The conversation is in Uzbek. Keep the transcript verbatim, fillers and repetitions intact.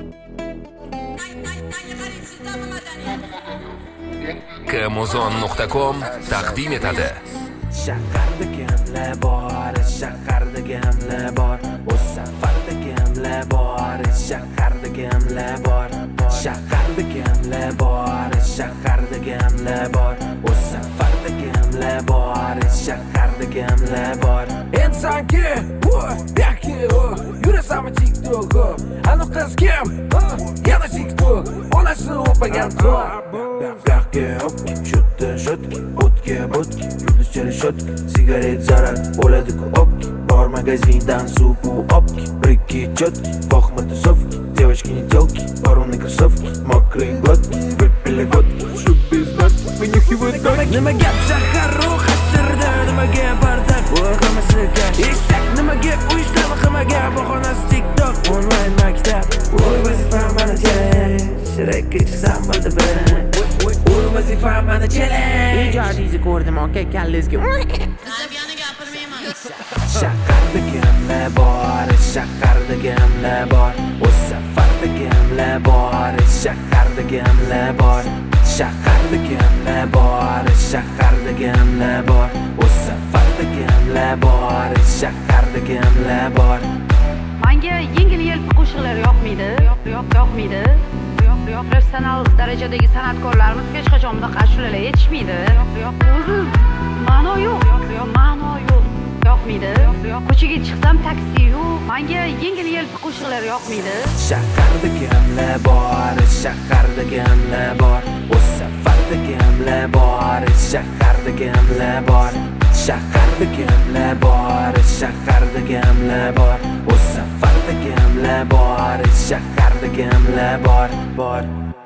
Kmuzon nuqta com taqdim etadi. Shaharda kimlar bor, shaharda kimlar bor, o'z safarda kimlar bor, shaharda kimlar bor, shaharda kimlar bor, shaharda kimlar bor, o'z safarda kimlar bor, shaharda kimlar bor. Inson kim? Yoki yurasanmi TikTok'ga? Aniq qiz kim? Yana TikTok, onasi o'pagan to'q. Yoki shutda shutki, o'tga bo'tki, yulduzchali shotki, sigaret zarar bo'ladi-ku opki, bor magazindan suv opki, bir-ikki chotki, vohma tusovki, девочки не телки, пару кроссовки, мокрые глотки, выпили водки, чтоб без нас вынюхивают доки. Nima gap shaharu hasirda, nimaga bardak o'qimaslikka, eshak nimaga uyushtirma qilmaga, bahonasi TikTok, online maktab, o'y vazifam mana challenge, shirakka chiqsam bo'ldi birin, o'y vazifam mana challenge. Ijodingizni ko'rdim, aka kallangizga Zabiyani gapirmayman. Shaharda kimlar bor, shaharda kimlar bor, o'z safarda kimlar bor, shaharda kimlar bor, shaharda kimlar bor, shaharda kimlar bor, o'z safarda kimlar bor, shaharda kimlar bor. Menga yengil-yelpi qo'shiqlar yoqmaydi, yo'q, yo'q, yoqmaydi. Yo'q, yo'q, professional darajadagi san'atkorlarimiz hech qachon bunaqa ashulalar yetishmaydi. Yo'q, yo'q, o'zi ma'no yo'q, yo'q, yo'q, ma'no yo'q. Yoqmaydi. Yo'q, yo'q. Ko'chaga chiqsam taksi yo'q. Menga yengil-yelpi qo'shiqlar yoqmaydi. Shaharda kimlar bor, shaharda kimlar bor, o'z safarda kimlar bor, shaharda kimlar bor, shaharda kimlar bor, shaharda kimlar bor, o'z safarda kimlar bor, shaharda kimlar bor, bor.